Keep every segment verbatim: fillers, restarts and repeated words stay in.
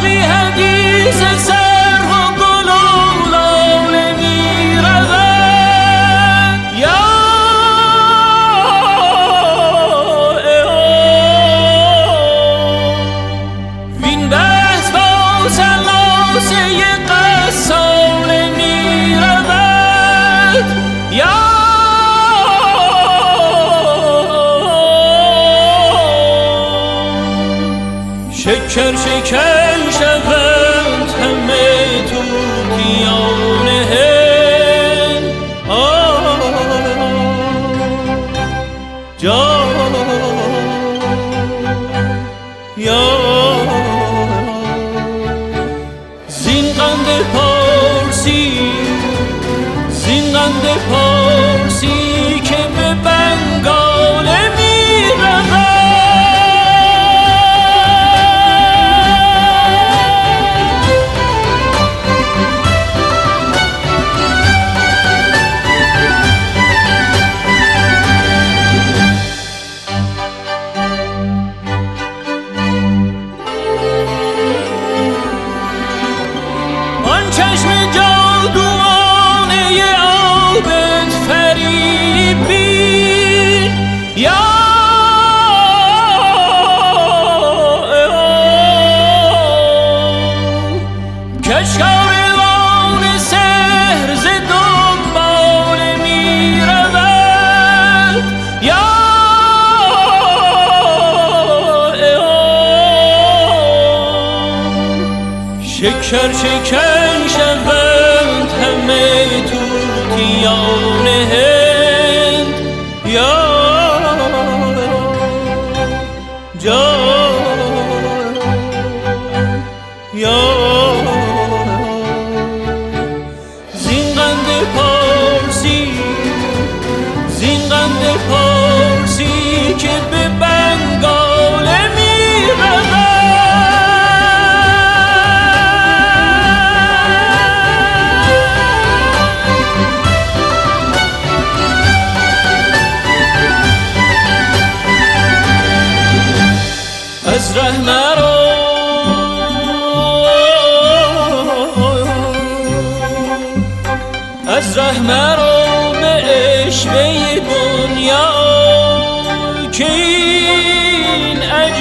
بی حدیث سر و گل و لاله می رود یا وین بحث با سلاسه قصاله می رود یا شکر شکن شوند همه طوطیان هند جان یا زین قند پارسی زین قند پارسی که به بنگاله می رود چشم جادوانه عابد فریب بین یا کشکاروان سحر ز دنباله می رود یا شکر شکن شوند همه طوطیان هند یا جان یا زین قند پارسی زین قند پارسی که به بنگاله می رود از ره مرو از ره مرو به عشوه دنیا که این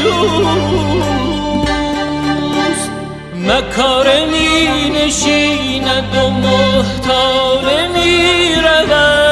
عجوز مکارمی نشیند و محتاله می رود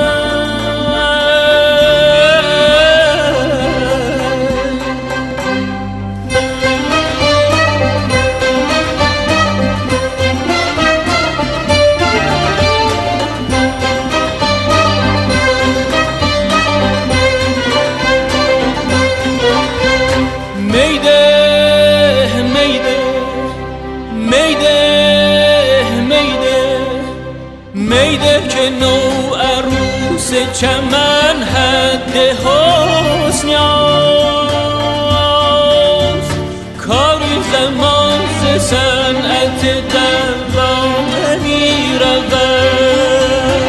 میده که نو عروس چمن حد حسن یافت کاری زمان ز صنعت دوام می رود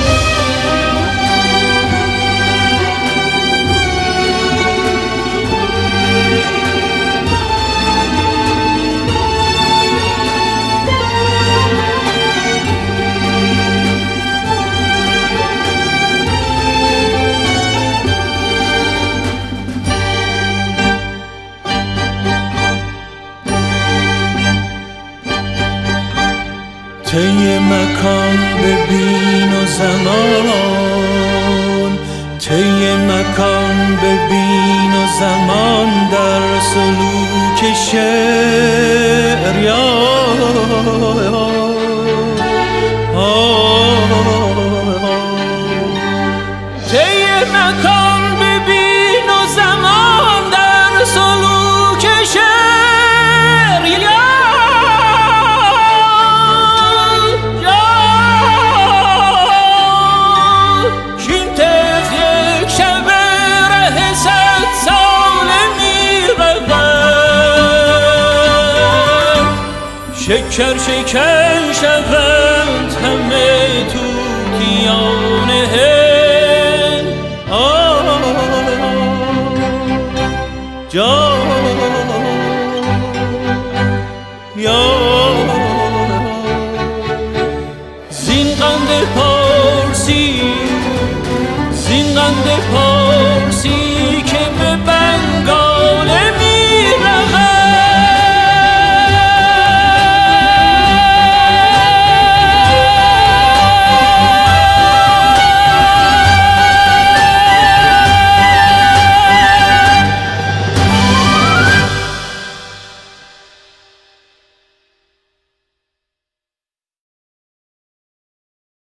طی مکان ببین و زمان طی مکان ببین و زمان در سلوک شعر یا طی مکان ببین و زمان در سلوک شعر یا شکر شکن شود